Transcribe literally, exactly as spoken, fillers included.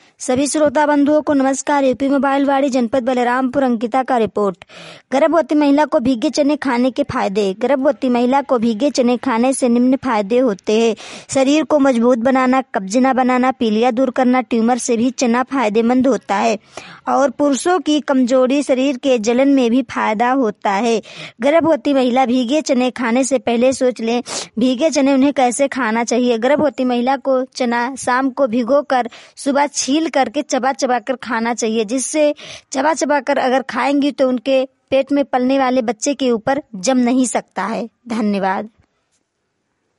सभी श्रोता बंधुओं को नमस्कार। यूपी मोबाइल वाड़ी जनपद बलरामपुर अंकिता का रिपोर्ट। गर्भवती महिला को भीगे चने खाने के फायदे। गर्भवती महिला को भीगे चने खाने से निम्न फायदे होते हैं। शरीर को मजबूत बनाना, कब्ज न बनाना, पीलिया दूर करना, ट्यूमर से भी चना फायदेमंद होता है और पुरुषों की कमजोरी, शरीर के जलन में भी फायदा होता है। गर्भवती महिला भीगे चने खाने से पहले सोच लें भीगे चने उन्हें कैसे खाना चाहिए। गर्भवती महिला को चना शाम को भिगोकर सुबह छील करके चबा चबा कर खाना चाहिए, जिससे चबा चबा कर अगर खाएंगी तो उनके पेट में पलने वाले बच्चे के ऊपर जम नहीं सकता है। धन्यवाद।